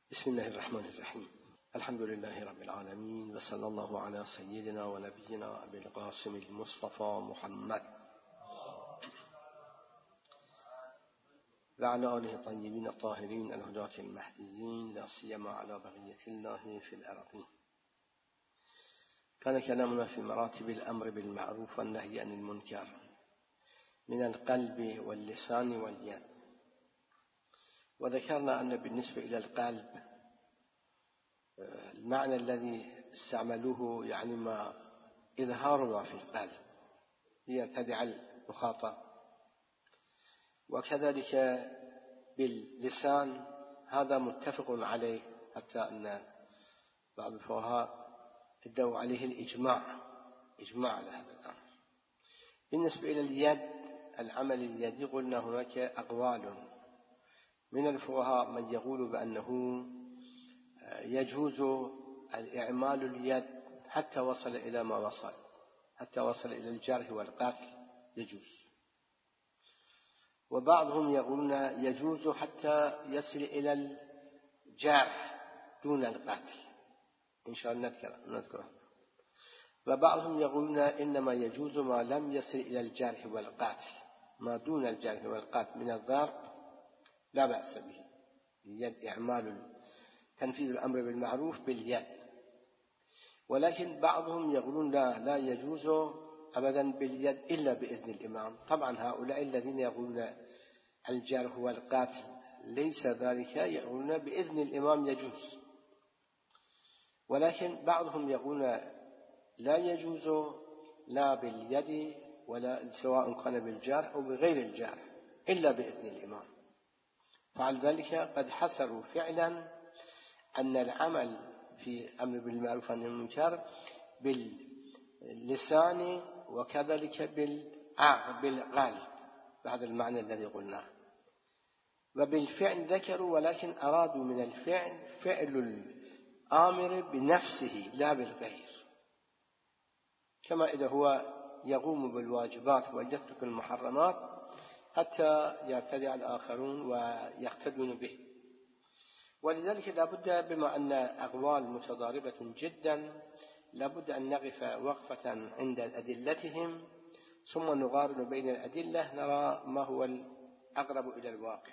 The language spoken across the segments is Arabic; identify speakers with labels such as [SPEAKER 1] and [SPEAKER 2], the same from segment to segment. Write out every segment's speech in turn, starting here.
[SPEAKER 1] بسم الله الرحمن الرحيم. الحمد لله رب العالمين، وصلى الله على سيدنا ونبينا أبي القاسم المصطفى محمد وعلى آله الطيبين الطاهرين الهداة المهديين، لا سيما على بقية الله في الأرضين. كان كلامنا في مراتب الأمر بالمعروف والنهي عن المنكر من القلب واللسان واليد، وذكرنا أن بالنسبة إلى القلب المعنى الذي استعملوه يعني ما إظهار ما في القلب ليرتدع المخاطب، وكذلك باللسان هذا متفق عليه، حتى أن بعض الفقهاء ادعوا عليه الإجماع على هذا الأمر. بالنسبة إلى اليد، العمل اليدي، قلنا هناك أقوال من الفقهاء من يقول بأنه يجوز الإعمال اليد حتى وصل إلى ما وصل، حتى وصل إلى الجرح والقتل يجوز، وبعضهم يقولون يجوز حتى يصل إلى الجرح دون القتل، إن شاء الله نذكر. وبعضهم يقولون إنما يجوز ما لم يصل إلى الجرح والقتل، ما دون الجرح والقتل من الضرب لا بأس به، اليد إعمال تنفيذ الأمر بالمعروف باليد. ولكن بعضهم يقولون لا يجوز أبدا باليد إلا بإذن الإمام. طبعا هؤلاء الذين يقولون الجرح والقتل ليس ذلك، يقولون بإذن الإمام يجوز، ولكن بعضهم يقولون لا يجوز لا باليد ولا سواء كان بالجرح أو بغير الجرح إلا بإذن الإمام. فعل ذلك قد حصروا فعلا أن العمل في أمر بالمعروف والنهي عن المنكر باللسان وكذلك بالقلب بهذا المعنى الذي قلناه. وبالفعل ذكروا، ولكن أرادوا من الفعل فعل الآمر بنفسه لا بالغير، كما إذا هو يقوم بالواجبات ويترك المحرمات حتى يرتدع الآخرون ويقتدون به. ولذلك لابد، بما أن أقوال متضاربة جدا، لابد أن نقف وقفة عند أدلتهم ثم نقارن بين الأدلة نرى ما هو الأقرب إلى الواقع.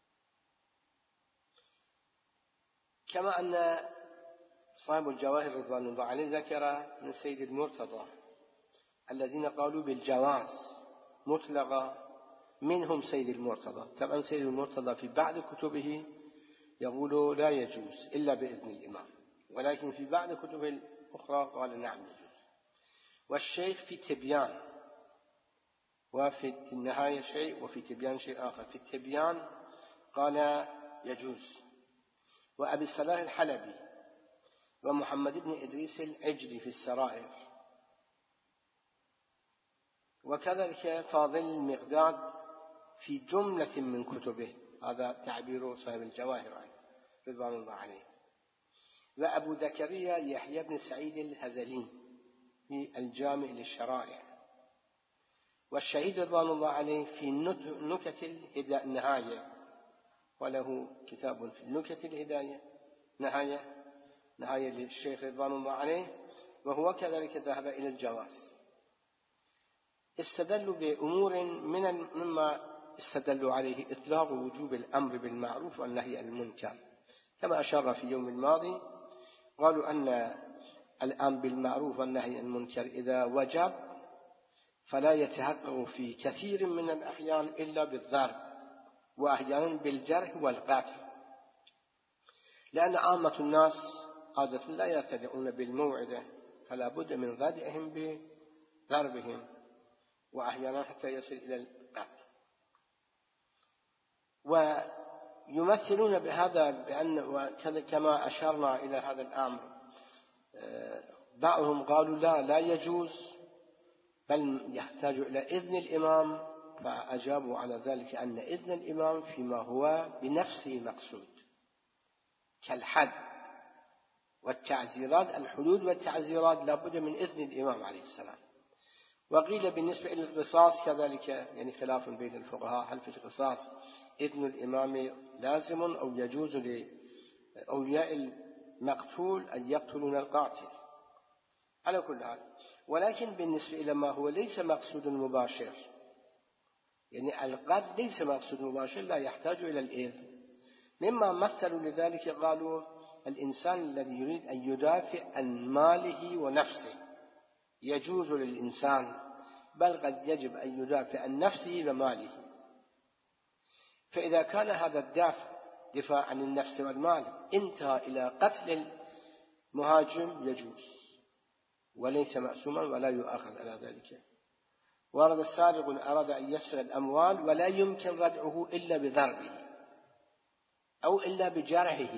[SPEAKER 1] كما أن صاحب الجواهر رضوان الله عليه ذكر من سيد المرتضى الذين قالوا بالجواز مطلقا، منهم سيد المرتضى. طبعا سيد المرتضى في بعض كتبه يقول لا يجوز إلا بإذن الإمام، ولكن في بعض كتبه الأخرى قال نعم يجوز. والشيخ في تبيان، وفي النهاية شيء وفي تبيان شيء آخر. في التبيان قال يجوز، وأبي الصلاح الحلبي ومحمد بن إدريس العجلي في السرائر، وكذلك فاضل المقداد في جملة من كتبه، هذا تعبير صاحب الجواهر رضوان الله عليه. وأبو زكريا يحيى بن سعيد الهزلي في الجامع للشرائع، والشهيد رضوان الله عليه في نكت النهاية، وله كتاب في نكت الهداية نهاية للشيخ رضوان الله عليه، وهو كذلك ذهب إلى الجواز. استدلوا بأمور مما استدلوا عليه إطلاق وجوب الأمر بالمعروف والنهي عن المنكر، كما أشار في يوم الماضي. قالوا أن الأمر بالمعروف والنهي عن المنكر إذا وجب فلا يتحقق في كثير من الأحيان إلا بالضرب، وأحيانا بالجرح والقتل، لأن عامة الناس عادة لا يرتدعون بالموعظة، فلا بد من ردعهم بضربهم، وأحيانا حتى يصل إلى القتل. ويمثلون بهذا بأن كما أشرنا إلى هذا الأمر، بعضهم قالوا لا يجوز بل يحتاج إلى إذن الإمام، فأجابوا على ذلك أن إذن الإمام فيما هو بنفسه مقصود كالحد والتعزيرات، الحدود والتعزيرات لابد من إذن الإمام عليه السلام. وقيل بالنسبة إلى القصاص كذلك، يعني خلاف بين الفقهاء هل في القصاص إذن الإمام لازم أو يجوز أولياء المقتول أن يقتلون القاتل على كل حال. ولكن بالنسبة إلى ما هو ليس مقصود مباشر، يعني القتل ليس مقصود مباشر لا يحتاج إلى الإذن، مما مثلوا لذلك قالوا الإنسان الذي يريد أن يدافع عن ماله ونفسه يجوز للإنسان، بل قد يجب أن يدافع عن نفسه وماله. فإذا كان هذا دفاع عن النفس والمال انتهى إلى قتل المهاجم يجوز وليس مأسوما ولا يؤاخذ على ذلك. ورد السارق أراد أن يسرق الأموال ولا يمكن ردعه إلا بضربه أو إلا بجرحه،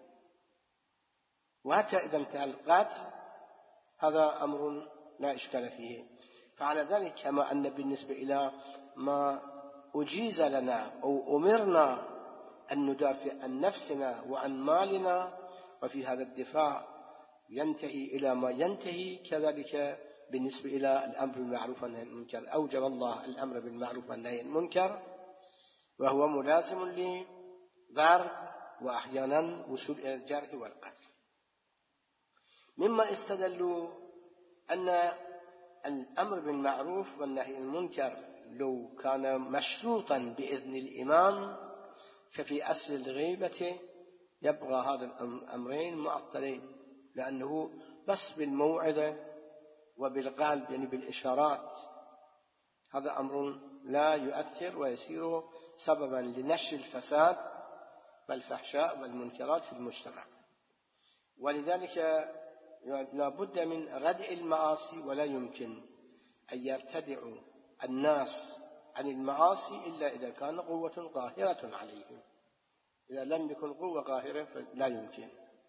[SPEAKER 1] وحتى إذا انتهى القتل هذا أمر لا إشكال فيه. فعلى ذلك كما أن بالنسبة إلى ما أجيز لنا أو أمرنا أن ندافع عن نفسنا وعن مالنا، وفي هذا الدفاع ينتهي إلى ما ينتهي، كذلك بالنسبة إلى الأمر بالمعروف والنهي عن المنكر أوجب الله الأمر بالمعروف والنهي عن المنكر، وهو ملازم لضرب وأحيانا وصول إلى الجرح والقتل. مما استدلوا أن الأمر بالمعروف والنهي عن المنكر لو كان مشروطا بإذن الإمام ففي أصل الغيبة يبقى هذا الأمرين معطلين، لأنه بس بالموعظة وبالقلب يعني بالإشارات هذا أمر لا يؤثر ويصير سببا لنشر الفساد والفحشاء والمنكرات في المجتمع. ولذلك لا بد من ردع المعاصي، ولا يمكن أن يرتدع الناس عن المعاصي إلا إذا كان قوة قاهرة عليهم. إذا لم يكن قوة قاهرة فلا يمكن.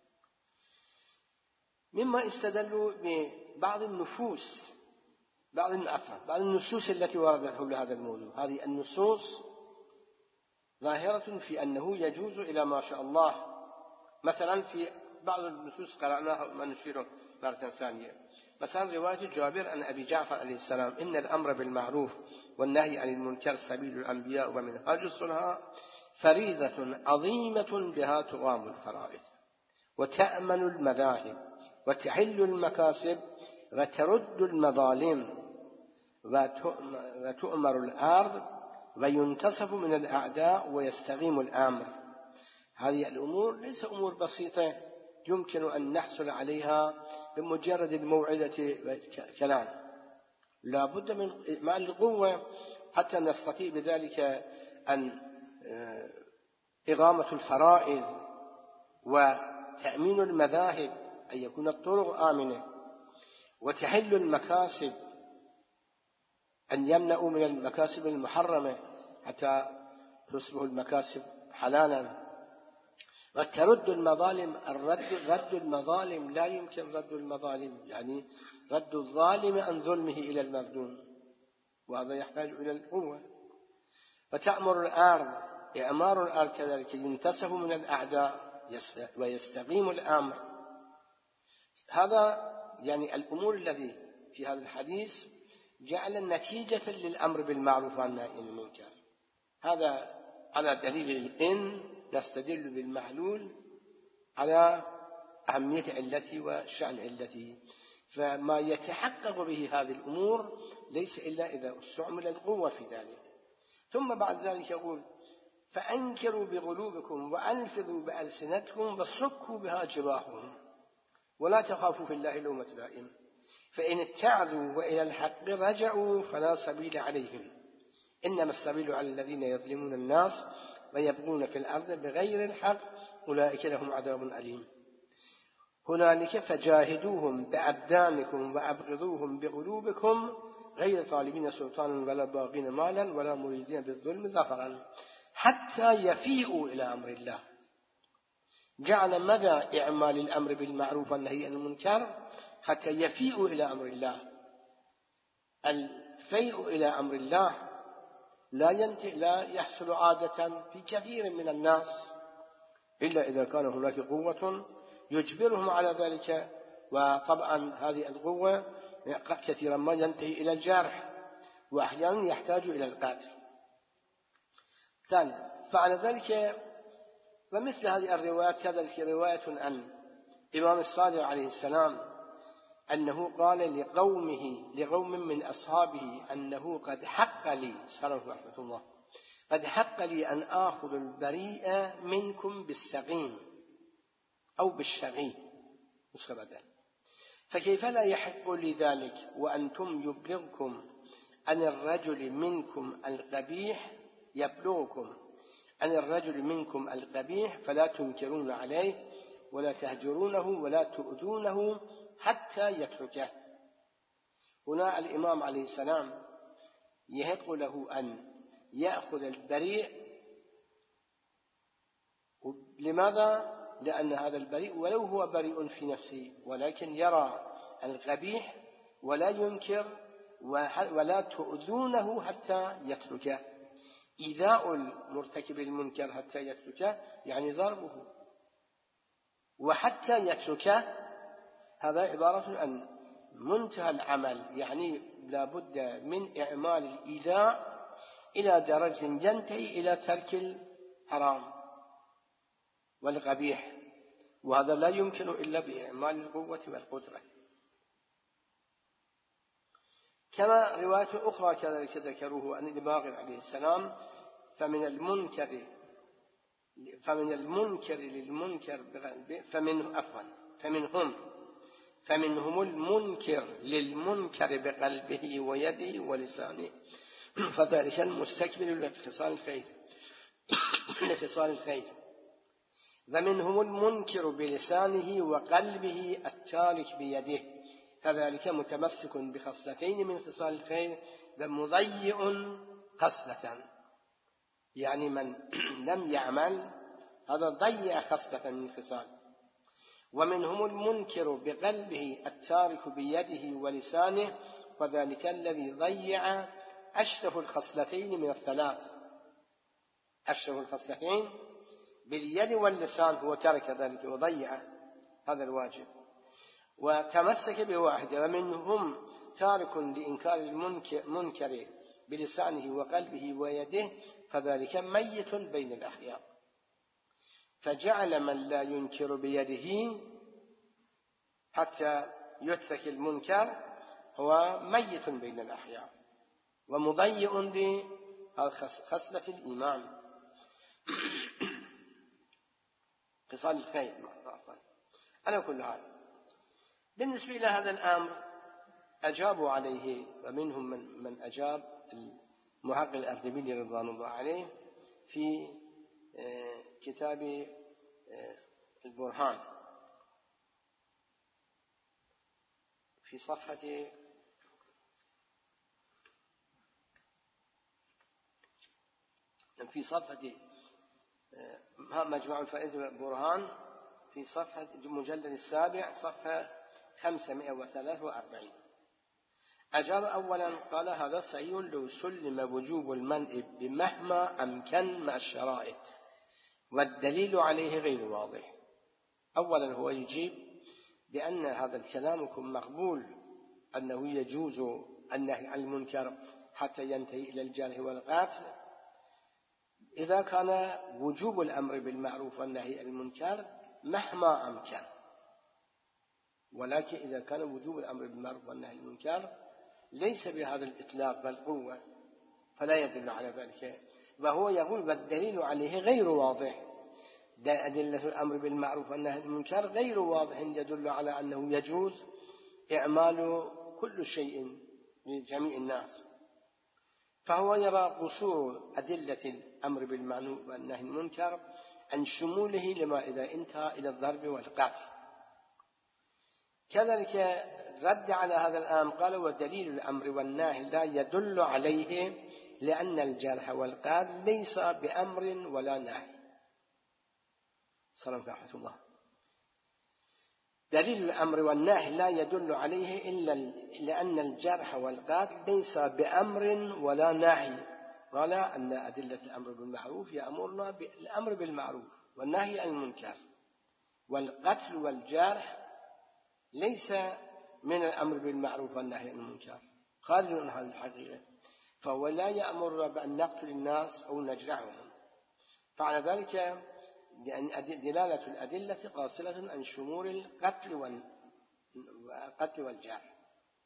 [SPEAKER 1] مما استدلوا ببعض النفوس بعض النصوص التي وردت حول هذا الموضوع. هذه النصوص ظاهرة في أنه يجوز إلى ما شاء الله. مثلا في بعض النصوص قرأناها ما نشيره مرة ثانية، مثلا رواية جابر عن أبي جعفر عليه السلام: إن الأمر بالمعروف والنهي عن المنكر سبيل الأنبياء ومنهاج الصلحاء فريضة عظيمة بها تقام الفرائض وتأمن المذاهب وتحل المكاسب وترد المظالم وتؤمر الأرض وينتصف من الأعداء ويستقيم الأمر. هذه الأمور ليس أمور بسيطة يمكن أن نحصل عليها بمجرد الموعظة والكلام، لا بد من إعمال القوة حتى نستطيع بذلك أن إقامة الفرائض وتأمين المذاهب، أن يكون الطرق آمنة، وتحل المكاسب، أن يمنعوا من المكاسب المحرمة حتى تصبح المكاسب حلالا، وترد المظالم. رد المظالم لا يمكن رد المظالم، يعني رد الظالم عن ظلمه إلى المظلوم، وهذا يحتاج إلى القوة. وتأمر الأرض، إعمار الأرض كذلك ينتصف من الأعداء ويستقيم الأمر. هذا يعني الأمور الذي في هذا الحديث جعل نتيجة للأمر بالمعروف والنهي عن المنكر. هذا على دليل إن نستدل بالمعلول على أهمية علته وشأن علته. فما يتحقق به هذه الأمور ليس إلا إذا استعمل القوة في ذلك. ثم بعد ذلك يقول: فأنكروا بقلوبكم وألفظوا بألسنتكم وصكوا بها جباههم ولا تخافوا في الله لومة لائم فإن اتعظوا وإلى الحق رجعوا فلا سبيل عليهم إنما السبيل على الذين يظلمون الناس ويبغون في الأرض بغير الحق أولئك لهم عذاب أليم. هنالك فجاهدوهم بأبدانكم وأبغضوهم بقلوبكم غير طالبين سلطانا ولا باغين مالا ولا مريدين بالظلم ظفرا حتى يفيئوا إلى أمر الله. جعل مدى إعمال الأمر بالمعروف والنهي عن المنكر حتى يفيئوا إلى أمر الله. الفيء إلى أمر الله لا يحصل عادة في كثير من الناس إلا إذا كان هناك قوة يجبرهم على ذلك، وطبعا هذه القوة كثيرا ما ينتهي إلى الجرح وأحيانا يحتاج إلى القتل. ثانيا، فعلى ذلك ومثل هذه الروايات كذلك رواية عن إمام الصادق عليه السلام أنه قال لقوم من أصحابه أنه قد حق لي سلام رحمة الله قد حق لي أن آخذ البريء منكم بالسقيم أو بالشغي مصبدا، فكيف لا يحق لي ذلك وأنتم يبلغكم عن الرجل منكم القبيح فلا تنكرون عليه ولا تهجرونه ولا تؤذونه حتى يتركه. هنا الإمام عليه السلام يحق له أن يأخذ البريء. لماذا؟ لأن هذا البريء ولو هو بريء في نفسه ولكن يرى القبيح ولا ينكر ولا تؤذونه حتى يتركه. إيذاء المرتكب المنكر حتى يتركه يعني ضربه، وحتى يتركه هذا عبارة عن منتهى العمل، يعني لا بد من إعمال الإيذاء إلى درجة ينتهي إلى ترك الحرام والقبيح، وهذا لا يمكن إلا بإعمال القوة والقدرة. كما رواية أخرى كذلك ذكروه عن الباقر عليه السلام فمنهم المنكر للمنكر بقلبه ويده ولسانه فذلك المستكبر لخصال الخير ومنهم المنكر بلسانه وقلبه التارك بيده فذلك متمسك بخصلتين من خصال الخير ومضيع خصلة، يعني من لم يعمل هذا ضيع خصلة من خصال. ومنهم المنكر بقلبه التارك بيده ولسانه وذلك الذي ضيع أشرف الخصلتين من الثلاث. أشرف الخصلتين باليد واللسان هو ترك ذلك وضيع هذا الواجب وتمسك بواحدة. ومنهم تارك لإنكار المنكر بلسانه وقلبه ويده فذلك ميت بين الأحياء، فجعل من لا ينكر بيده حتى يترك المنكر هو ميت بين الأحياء ومضيع لخصلة الإيمان خصال الخير. على كل حال بالنسبة إلى هذا الأمر أجابوا عليه، ومنهم من أجاب المحقق الأردبيلي رضوان الله عليه في كتاب البرهان في صفحة مجموع الفائدة البرهان في صفحة مجلد 7 صفحة 543. أجاب أولا قال هذا صحيح لو سلم وجوب المنع بمهما أمكن مع الشرائط والدليل عليه غير واضح. أولا هو يجيب بأن هذا الكلام يكون مقبول أنه يجوز النهي عن المنكر حتى ينتهي إلى الجرح والقتل إذا كان وجوب الأمر بالمعروف والنهي عن المنكر مهما أمكن، ولكن إذا كان وجوب الأمر بالمعروف والنهي عن المنكر ليس بهذا الإطلاق بالقوة فلا يدل على ذلك. وهو يقول والدليل عليه غير واضح، أدلة الأمر بالمعروف والنهي عن المنكر غير واضح يدل على أنه يجوز إعمال كل شيء لجميع الناس، فهو يرى قصور أدلة الأمر بالمعروف والنهي عن المنكر عن شموله لما إذا انتهى إلى الضرب والقتل. كذلك رد على هذا الأمر قال ودليل الأمر والنهي لا يدل عليه لأن الجرح والقتل ليس بأمر ولا نهي. سلام رحمة الله. دليل الأمر والنهي لا يدل عليه إلا لأن الجرح والقتل ليس بأمر ولا نهي. قال أن أدلة الأمر بالمعروف يأمرنا بالأمر بالمعروف والنهي عن المنكر، والقتل والجرح ليس من الأمر بالمعروف والنهي عن المنكر، خارج عن هذه الحقيقة، فهو لا يأمر بأن نقتل الناس أو نجرحهم. فعلى ذلك لأن دلالة الأدلة قاصرة عن شمول القتل والجرح.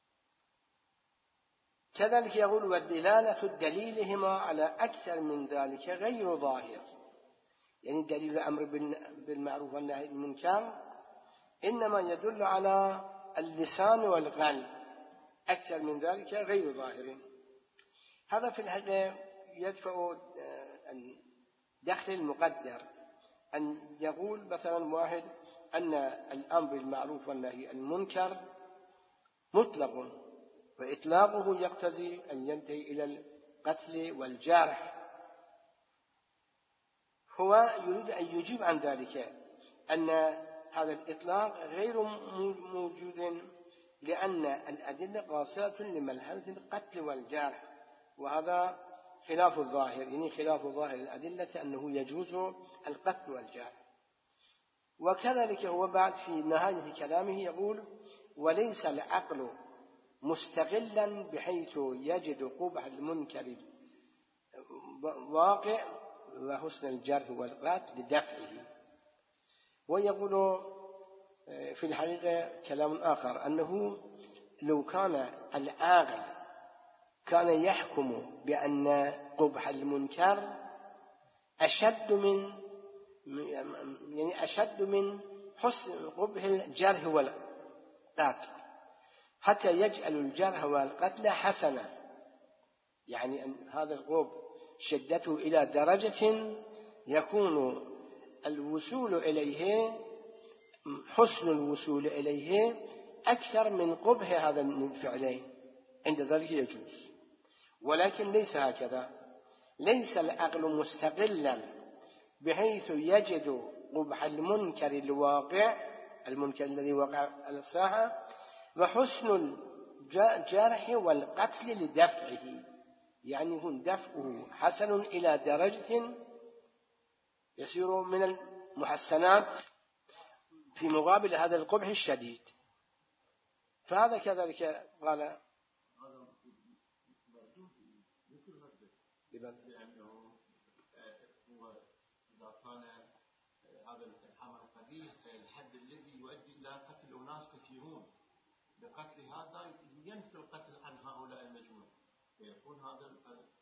[SPEAKER 1] كذلك يقول ودلالة دليلهما على أكثر من ذلك غير ظاهر، يعني دليل الأمر بالمعروف والنهي عن المنكر إنما يدل على اللسان والقلب، أكثر من ذلك غير ظاهر. هذا في الحقيقة يدفع دخل المقدر أن يقول مثلا واحد أن الأمر بالمعروف والنهي عن المنكر مطلق، وإطلاقه يقتضي أن ينتهي إلى القتل والجرح. هو يريد أن يجيب عن ذلك أن هذا الإطلاق غير موجود، لأن الأدلة قاصرة لملحظة القتل والجرح، وهذا خلاف الظاهر، يعني خلاف ظاهر الأدلة أنه يجوز القتل والجرح. وكذلك هو بعد في نهاية كلامه يقول وليس العقل مستغلا بحيث يجد قبح المنكر واقع وحسن الجرح والقتل لدفعه. ويقول في الحقيقة كلام آخر أنه لو كان العاقل كان يحكم بأن قبح المنكر أشد من حسن قبح الجرح والقتل، حتى يجعل الجرح والقتل حسنا، يعني أن هذا القبح شدته إلى درجة يكون الوصول إليه، حسن الوصول إليه أكثر من قبح هذا الفعلين، عند ذلك يجوز. ولكن ليس هكذا، ليس العقل مستقلا بحيث يجد قبح المنكر الواقع، المنكر الذي وقع على الساحة، وحسن الجرح والقتل لدفعه، يعني هو دفعه حسن إلى درجة يصير من المحسنات في مقابل هذا القبح الشديد. فهذا كذلك قال
[SPEAKER 2] لأنه هو إذا كان هذا الحمل القبيح الحد الذي يؤدي إلى قتل أناس كثيرون، بقتل هذا ينفي القتل عن هؤلاء المجموع، فيكون هذا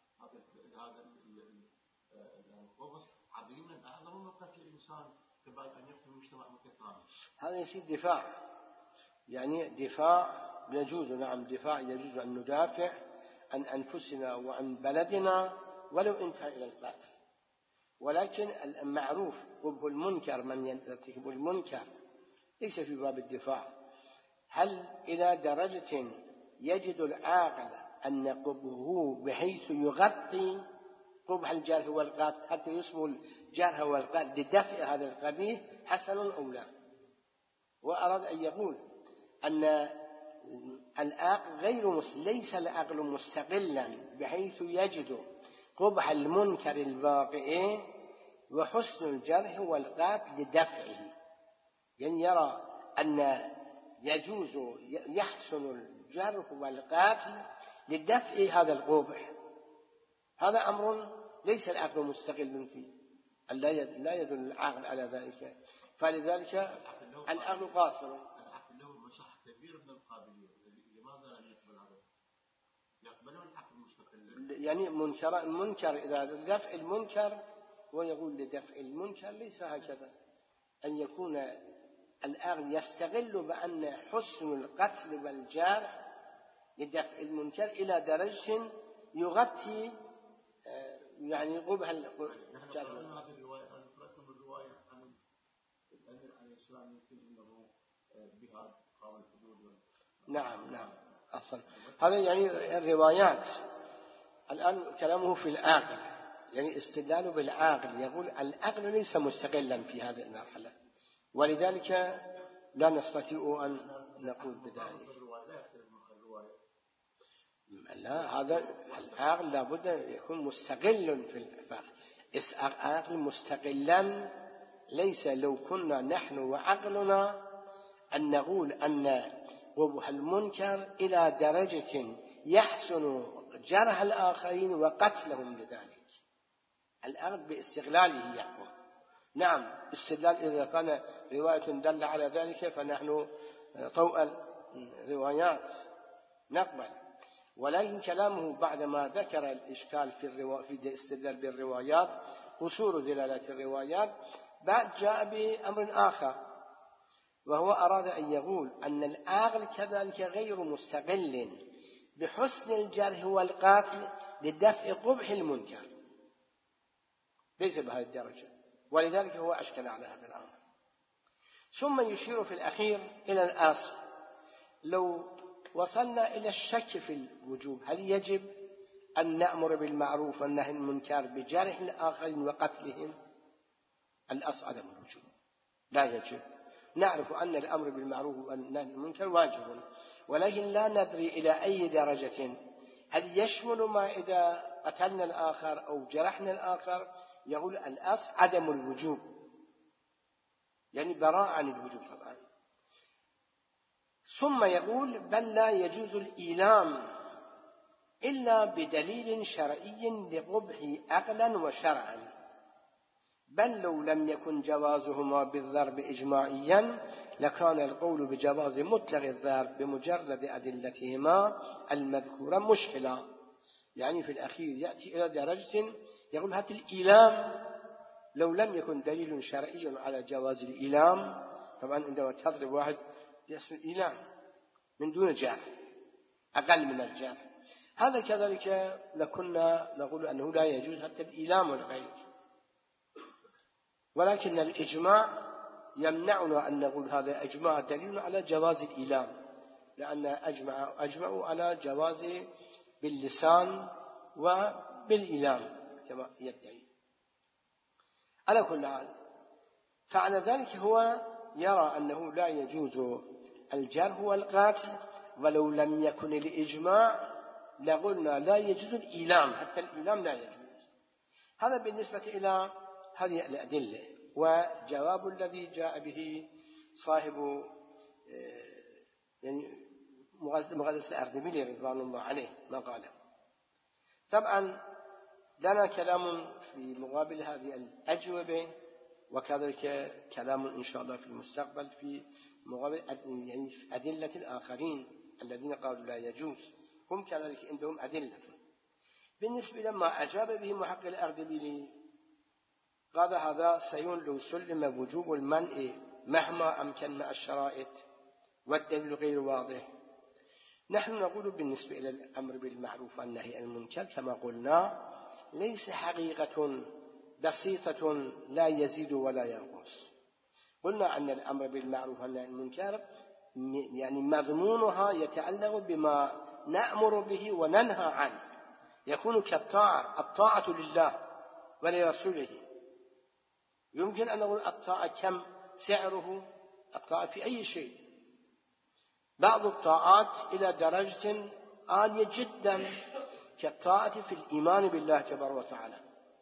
[SPEAKER 2] القبح عظيما أعظم من قتل الإنسان قبل أن يقتل مجتمع متكامل.
[SPEAKER 1] هذا يصير دفاع، يعني دفاع يجوز، نعم دفاع يجوز أن ندافع عن أنفسنا وعن بلدنا ولو انتهى إلى القتل. ولكن المعروف قبح المنكر، من يرتكب المنكر ليس في باب الدفاع. هل إلى درجة يجد العاقل أن قبحه بحيث يغطي قبح الجرح والقتل حتى يسمو الجرح والقتل لدفع هذا القبيح حسن أو لا؟ وأراد أن يقول أن العقل ليس العقل مستقلا بحيث يجد قبح المنكر الواقع وحسن الجرح والقتل لدفعه، يعني يرى أن يجوز يحسن الجرح والقتل لدفع هذا القبح. هذا أمر ليس العقل مستقل فيه، لا يدل العقل على ذلك، فلذلك العقل قاصر.
[SPEAKER 2] العقل له مساحة كبيرة من القابلية، لماذا لا يقبل هذا؟ يقبله العقل مستقل،
[SPEAKER 1] يعني المنكر إذا دفع المنكر، ويقول لدفع المنكر ليس هكذا، أن يكون العقل يستغل بأن حسن القتل والجرح لدفع المنكر إلى درجة يغطي يعني قبح الجرح.
[SPEAKER 2] هذه الرواية عن الإسلام يمكن أنه بها قام الحدود.
[SPEAKER 1] نعم أصلا هذا يعني الروايات. الآن كلامه في العقل، يعني استدلاله بالعقل، يقول العقل ليس مستقلا في هذه المرحلة، ولذلك لا نستطيع أن نقول بذلك. لا، هذا العقل لابد يكون مستقل في الفعل. العقل مستقلا ليس لو كنا نحن وعقلنا أن نقول أن قبح المنكر إلى درجة يحسن جرح الآخرين وقتلهم لذلك. العقل باستقلاله يحكم. نعم استدلال إذا كان رواية دل على ذلك فنحن طوء الروايات نقبل، ولكن كلامه بعدما ذكر الإشكال في الاستدلال بالروايات قصور دلالة الروايات بعد جاء بأمر آخر، وهو أراد أن يقول أن العقل كذلك غير مستقل بحسن الجرح والقتل لدفع قبح المنكر، ليس بهذه الدرجة، ولذلك هو أشكل على هذا الأمر. ثم يشير في الأخير إلى الأصل، لو وصلنا إلى الشك في الوجوب هل يجب أن نأمر بالمعروف والنهي عن المنكر بجرح الآخرين وقتلهم؟ الأصل عدم الوجوب، لا يجب. نعرف أن الأمر بالمعروف والنهي عن المنكر واجب، ولكن لا ندري إلى أي درجة، هل يشمل ما إذا قتلنا الآخر أو جرحنا الآخر؟ يقول الأصل عدم الوجوب، يعني براءة عن الوجوب طبعا. ثم يقول بل لا يجوز الإيلام إلا بدليل شرعي لقبح عقلا وشرعا، بل لو لم يكن جوازهما بالضرب إجماعيا لكان القول بجواز مطلق الضرب بمجرد أدلتهما المذكورة مشكلة. يعني في الأخير يأتي إلى درجة يقول هات الإيلام لو لم يكن دليل شرعي على جواز الإيلام، طبعا عندما تضرب واحد يسمى الإيلام من دون جرح أقل من الجرح، هذا كذلك لكنا نقول أنه لا يجوز حتى الإيلام والغير، ولكن الإجماع يمنعنا أن نقول هذا إجماع دليل على جواز الإيلام، لأن أجمعوا على جواز باللسان وبالإيلام كما يدعي. على كل حال فعلى ذلك هو يرى أنه لا يجوز الجرح والقتل، ولو لم يكن الإجماع لقلنا لا يجوز الإيلام، حتى الإيلام لا يجوز. هذا بالنسبة إلى هذه الأدلة، وجواب الذي جاء به صاحب يعني مغلس الأردبيلي رضوان الله عليه ما قاله. طبعا لنا كلام في مقابل هذه الأجوبة، وكذلك كلام إن شاء الله في المستقبل في مقابل يعني في أدلة الآخرين الذين قالوا لا يجوز، هم كذلك عندهم أدلة. بالنسبة لما أجاب به محقق الأردبيلي قال هذا سيون لو سلم وجوب المنع مهما أمكن مع الشرائط والدليل غير واضح. نحن نقول بالنسبة إلى الأمر بالمعروف والنهي عن المنكر كما قلنا ليس حقيقة بسيطة لا يزيد ولا ينقص. قلنا أن الأمر بالمعروف والنهي عن المنكر يعني مضمونها يتعلق بما نأمر به وننهى عنه، يكون كالطاعة، الطاعة لله ولرسوله. يمكن أن نقول الطاعة كم سعره؟ الطاعة في أي شيء، بعض الطاعات إلى درجة عالية جدا كالطاعة في الإيمان بالله تبارك وتعالى،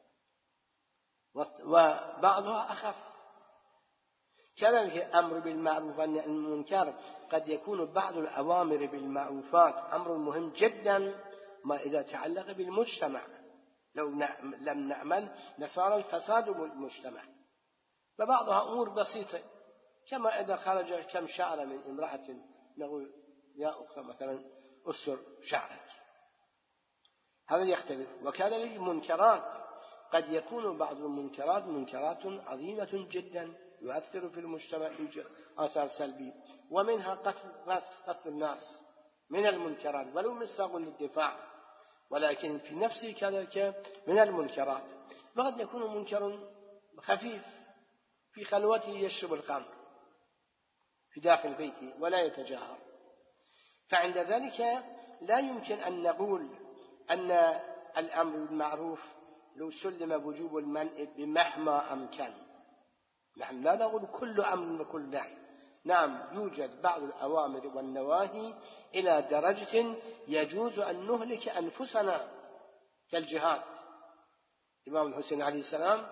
[SPEAKER 1] وبعضها أخف. كذلك الأمر بالمعروف والنهي عن المنكر قد يكون بعض الأوامر بالمعروفات أمر مهم جدا ما إذا تعلق بالمجتمع، لو لم نعمل لصار الفساد بالمجتمع، وبعضها أمور بسيطة كما إذا خرج كم شعر من امرأة نقول يا أخت مثلا أسر شعرك، هذا يختلف. وكذلك المنكرات قد يكون بعض المنكرات منكرات عظيمة جدا يؤثر في المجتمع آثار سلبية، ومنها قتل الناس من المنكرات ولو مصداق للدفاع، ولكن في نفسه كذلك من المنكرات. وقد يكون منكر خفيف في خلوته يشرب الخمر في داخل بيته ولا يتجاهر، فعند ذلك لا يمكن أن نقول أن الأمر بالمعروف لو سلم وجوب المنع بمهما أمكن. نحن لا نقول كل أمر وكل نهي، نعم يوجد بعض الأوامر والنواهي إلى درجة يجوز أن نهلك أنفسنا كالجهاد. الإمام الحسين عليه السلام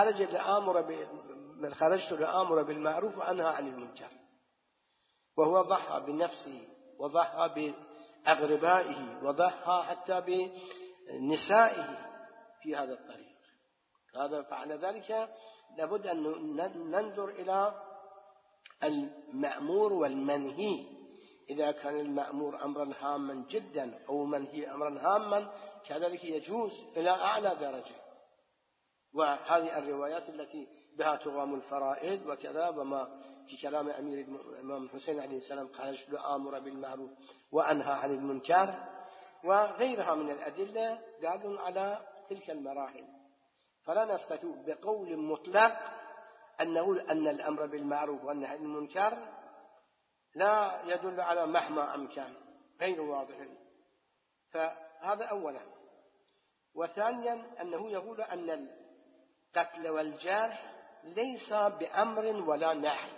[SPEAKER 1] خرجت لآمر بالمعروف وأنهى عن المنكر، وهو ضحى بنفسه وضحى بأغربائه وضحى حتى بنسائه في هذا الطريق. هذا فعل ذلك لابد أن ننظر إلى المأمور والمنهي. إذا كان المأمور أمرا هاما جدا أو منهي أمرا هاما كذلك يجوز إلى أعلى درجة. وهذه الروايات التي بها تقام الفرائض وكذا، وما في كلام أمير الإمام الحسين عليه السلام قال آمر بالمعروف وأنهى عن المنكر وغيرها من الأدلة دال على تلك المراحل. فلا نستطيع بقول مطلق أن نقول أن الأمر بالمعروف والنهي عن المنكر لا يدل على مهما أمكن، غير واضح. فهذا أولا. وثانيا أنه يقول أن القتل والجرح ليس بأمر ولا نهي.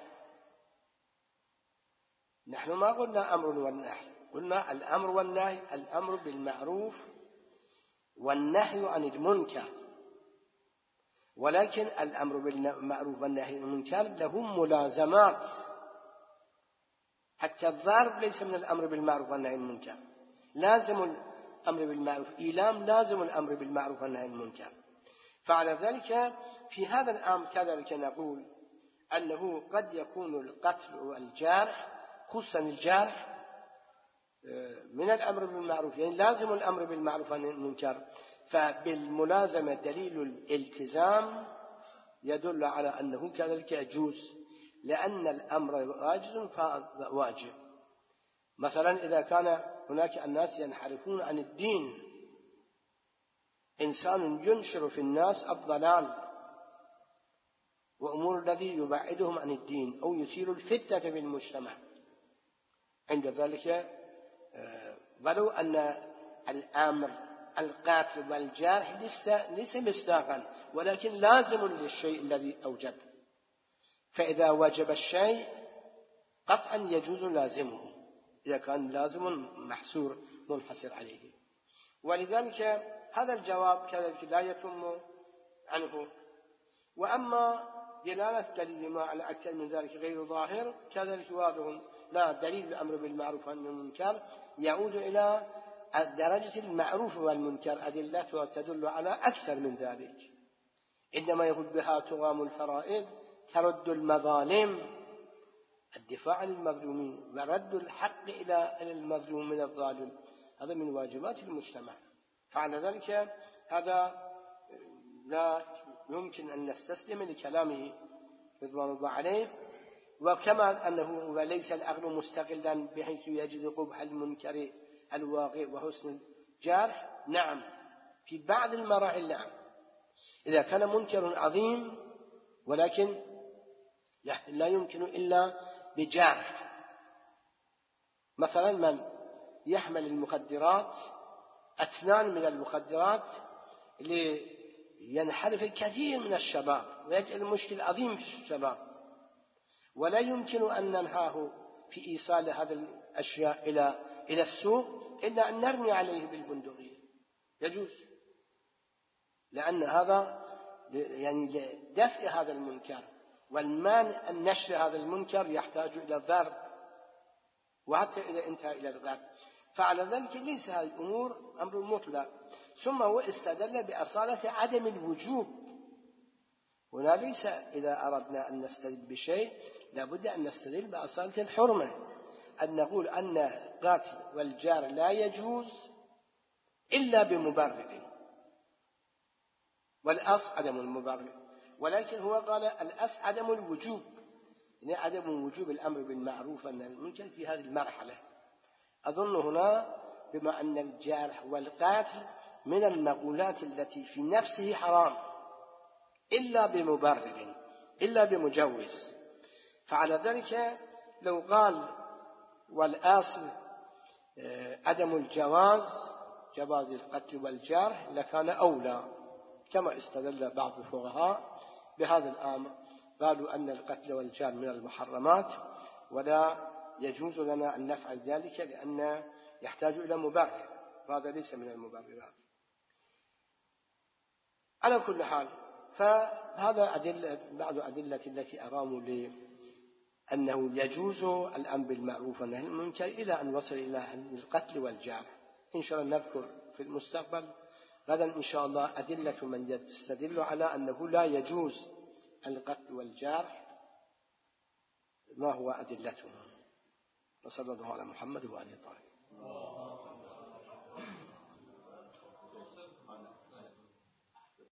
[SPEAKER 1] نحن ما قلنا أمر والنهي، قلنا الأمر والنهي، الأمر بالمعروف والنهي عن المنكر. ولكن الأمر بالمعروف والنهي عن المنكر لهم ملازمات. حتى الضرب ليس من الأمر بالمعروف والنهي عن المنكر، لازم الأمر بالمعروف، إيلام لازم الأمر بالمعروف والنهي عن المنكر. فعلى ذلك في هذا الأمر كذلك نقول أنه قد يكون القتل والجرح، خصوصا الجرح، من الأمر بالمعروف، يعني لازم الأمر بالمعروف والنهي عن المنكر. فبالملازمة دليل الالتزام يدل على أنه كذلك يجوز، لأن الأمر واجب فواجب. مثلا إذا كان هناك الناس ينحرفون عن الدين، إنسان ينشر في الناس الضلال وأمور الذي يبعدهم عن الدين أو يثير الفتنة في المجتمع، عند ذلك ولو أن الأمر القاتل والجارح ليس مصداقا، ولكن لازم للشيء الذي أوجب. فإذا وجب الشيء قطعا يجوز لازمه، إذا كان لازم محصور منحصر عليه. ولذلك هذا الجواب كذلك لا يتم عنه. وأما دلالة دليل ما على أكثر من ذلك غير ظاهر كذلك واضح. لا، دليل الأمر بالمعروف والنهي عن المنكر يعود إلى درجة المعروف والمنكر، أدلتها تدل على أكثر من ذلك. عندما يقول بها تقام الفرائض، ترد المظالم، الدفاع عن المظلومين ورد الحق إلى المظلوم من الظالم، هذا من واجبات المجتمع. فعلى ذلك هذا لا يمكن أن نستسلم لكلامه رضوان الله عليه. وكما أنه وليس العقل مستقلا بحيث يجد قبح المنكر الواقع وحسن الجارح، نعم في بعض المراحل نعم، إذا كان منكر عظيم ولكن لا يمكن إلا بجارح. مثلا من يحمل المخدرات، أثنان من المخدرات لينحرف الكثير من الشباب ويجعل مشكل عظيم في الشباب، ولا يمكن أن ننهاه في إيصال هذه الأشياء إلى السوق إلا أن نرمي عليه بالبندقية، يجوز، لأن هذا يعني لدفع هذا المنكر والمانع أن نشر هذا المنكر يحتاج إلى ضرب، وحتى إذا انتهى إلى الضرب. فعلى ذلك ليس هذه الأمور أمر مطلق. ثم هو استدل بأصالة عدم الوجوب. هنا ليس إذا أردنا أن نستدل بشيء لابد أن نستدل بأصالة الحرمة، أن نقول أن القتل والجار لا يجوز إلا بمبرر، والأصل عدم المبرر. ولكن هو قال الأصل عدم الوجوب، يعني عدم وجوب الأمر بالمعروف والنهي عن المنكر في هذه المرحلة. أظن هنا بما أن الجارح والقاتل من المقولات التي في نفسه حرام إلا بمبرر، إلا بمجوز. فعلى ذلك لو قال والأصل عدم الجواز، جواز القتل والجرح، لكان أولى، كما استدل بعض الفقهاء بهذا الأمر، قالوا أن القتل والجرح من المحرمات ولا يجوز لنا أن نفعل ذلك لأن يحتاج إلى مبرر، وهذا ليس من المبررات. على كل حال، فهذا بعض أدلة التي أراموا لأنه يجوز الأمر بالمعروف والنهي عن المنكر إلى أن وصل إلى القتل والجرح. إن شاء الله نذكر في المستقبل غدا إن شاء الله أدلة من يستدل على أنه لا يجوز القتل والجرح ما هو أدلتهم. وصلى الله على محمد وآله الطاهرين.